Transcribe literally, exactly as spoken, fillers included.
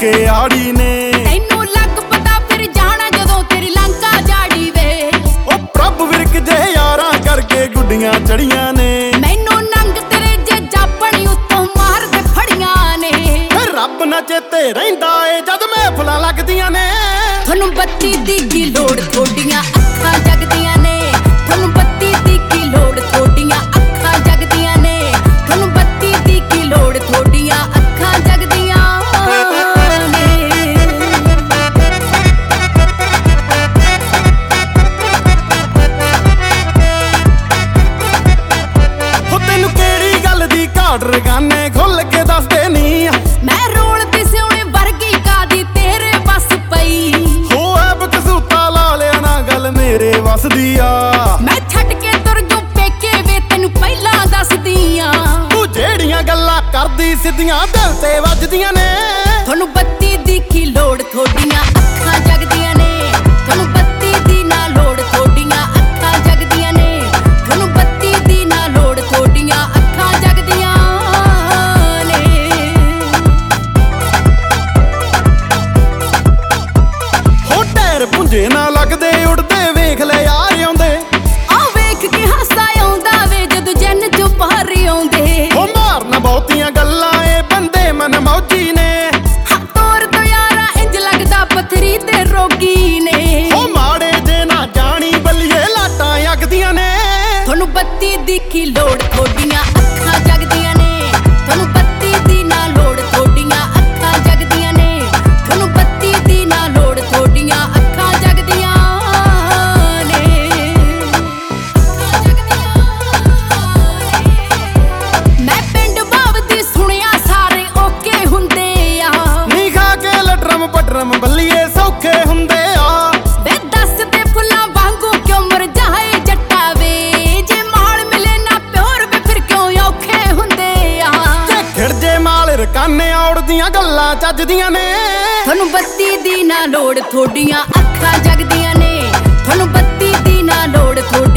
ਕੇ ਆੜੀ ਨੇ। ਤੈਨੂੰ ਲੱਗ ਪਤਾ ਫਿਰ ਜਾਣਾ ਜਦੋਂ ਤੇਰੀ ਲੰਕਾ ਜਾੜੀ ਵੇ। ਉਹ ਪ੍ਰਭ ਵਿਰਕ ਜੇ ਯਾਰਾਂ ਕਰਕੇ ਗੁੱਡੀਆਂ ਚੜੀਆਂ ਨੇ। ਮੈਨੂੰ ਨੰਗ ਤੇਰੇ ਜੇ ਜਾਪਣੀ ਉੱਤੋਂ ਮਾਰਦੇ ਫੜੀਆਂ ਨੇ। ਰੱਬ ਨਾ ਚੇਤੇ ਰਹਿੰਦਾ ਏ ਜਦ ਮਹਿਫਲਾਂ ਲੱਗਦੀਆਂ ਨੇ। ਤੁਹਾਨੂੰ ਬੱਤੀ ਦੀ ਕੀ ਲੋੜ ਥੋਡੀਆਂ ਅੱਖਾਂ ਜਗਦੀਆਂ ਨੇ। ਤੁਹਾਨੂੰ ਬੱਤੀ ਦੀ ਕੀ ਲੋੜ ਥੋਡੀਆਂ ਅੱਖਾਂ ਜਗਦੀਆਂ ਨੇ। ਤੁਹਾਨੂੰ ਬੱਤੀ ਦੀ ਕੀ ਲੋੜ ਥੋਡੀਆਂ ਅੱਖਾਂ ਜਗਦੀਆਂ ਨੇ। ਹੋ ਤੈਨੂੰ ਕਿਹੜੀ ਗੱਲ ਦੀ ਘਾਟ ਰਗਾਨੇ ਖੁੱਲ ਕੇ ਦੱਸਦੇ ਨੀ। ਮੈਂ ਰੋਲ ਤੇ ਸਿਉਣੇ ਵਰਗੀ ਕਾਦੀ ਤੇਰੇ ਬਸ ਪਈ। ਹੋ ਐਬ ਕਸੂਤਾ ਲਾ ਲਿਆ ਨਾ ਗੱਲ ਮੇਰੇ ਵਸਦੀ ਆ। ਮੈਂ ਛੱਡ ਕੇ ਤੁਰ ਜੂ ਪੇਕੇ ਵੇ ਤੈਨੂੰ ਪਹਿਲਾਂ ਦੱਸਦੀ ਆਂ। ਤੂੰ ਜਿਹੜੀਆਂ ਗੱਲਾਂ ਕਰਦੀ ਸਿੱਧੀਆਂ ਦਿਲ ਤੇ ਵੱਜਦੀਆਂ ਨੇ। ਤੁਹਾਨੂੰ ਬੱਤੀ ਦੀ ਕੀ ਲੋੜ ਥੋਡੀਆਂ ਅੱਖਾਂ ਜਗਦੀਆਂ ਨੇ। ਤੁਹਾਨੂੰ ਬੱਤੀ ਦੀ ਨਾ ਲੋੜ ਥੋਡੀਆਂ ਅੱਖਾਂ ਜਗਦੀਆਂ ਨੇ। ਤੁਹਾਨੂੰ ਬੱਤੀ ਦੀ ਨਾ ਲੋੜ ਥੋਡੀਆਂ ਅੱਖਾਂ ਜਗਦੀਆਂ ਨੇ। ਹੋ ਟਾਇਰ ਪੁੰਜੇ ਨਾ ਲੱਗਦੇ ਉੜਦੇ ਵੇਖ ਲੈ ਯਾਰ ਆਉਂਦੇ। ਆ ਵੇਖ ਕੇ ਹਾਸਾ ਆਉਂਦਾ ਵੇ ਜਦੋਂ ਜੰਨ ਚੋਂ ਬਾਹਰ ਆਉਂਦੇ। ਹੋ ਮਾਰਨਾ ਬਹੁਤੀਆਂ ਗੱਲਾਂ ਏ ਬੰਦੇ ਮਨ ਮੌਜੀ ਨੇ। ਤੋਰ ਤੋਂ ਯਾਰਾ ਇੰਜ ਲੱਗਦਾ ਪਥਰੀ ਤੇ ਰੋਗੀ ਨੇ। ਹੋ ਮਾੜੇ ਜੇ ਨਾ ਜਾਣੀ ਬੱਲੀਏ ਲਾਟਾਂ ਅੱਗਦੀਆਂ ਨੇ। ਤੁਹਾਨੂੰ ਬੱਤੀ ਦੀ ਕੀ ਲੋੜ ਥੋਡੀਆਂ ਅੱਖਾਂ ਜਗਦੀਆਂ ਨੇ। ਤੁਹਾਨੂੰ ਬੱਤੀ ਦੀ ਨਾ ਲੋੜ ਥੋਡੀਆਂ ਅੱਖਾਂ ਜਗਦੀਆਂ ਨੇ। ਤੁਹਾਨੂੰ ਬੱਤੀ ਦੀ ਨਾ ਲੋੜ ਥੋਡੀਆਂ ਅੱਖਾਂ ਜਗਦੀਆਂ ਨੇ। ਮੈਂ ਪਿੰਡ ਬਾਵਦੀ ਸੁਣਿਆ ਸਾਰੇ ਓਕੇ ਹੁੰਦੇ ਆ। ਨੀ ਖਾ ਕੇ ਲਟਰਮ ਪਟਰਮ ਬੱਲੀਏ ਸੌਖੇ ਹੁੰਦੇ ਆ। ਵੇ ਦੱਸ ਦੇ ਫੁੱਲਾਂ ਵਾਂਗੂ ਕਿਉਂ ਮੁਰਝਾਏ ਜੱਟਾ ਵੇ। ਜੇ ਮਾਲ ਮਿਲੇ ਨਾ ਪਿਓਰ ਵੇ ਫਿਰ ਕਿਉਂ ਔਖੇ ਹੁੰਦੇ ਆ। ਜੇ ਖਿੜ ਜੇ ਮਾਲ ਰਕਾਨੇ ਔੜਦੀਆਂ ਗੱਲਾਂ ਚੱਜਦੀਆਂ ਨੇ। ਤੁਹਾਨੂੰ ਬੱਤੀ ਦੀ ਨਾ ਲੋੜ ਥੋਡੀਆਂ ਅੱਖਾਂ ਜਗਦੀਆਂ ਨੇ। ਤੁਹਾਨੂੰ ਬੱਤੀ ਦੀ ਨਾ ਲੋੜ ਥੋਡੀਆਂ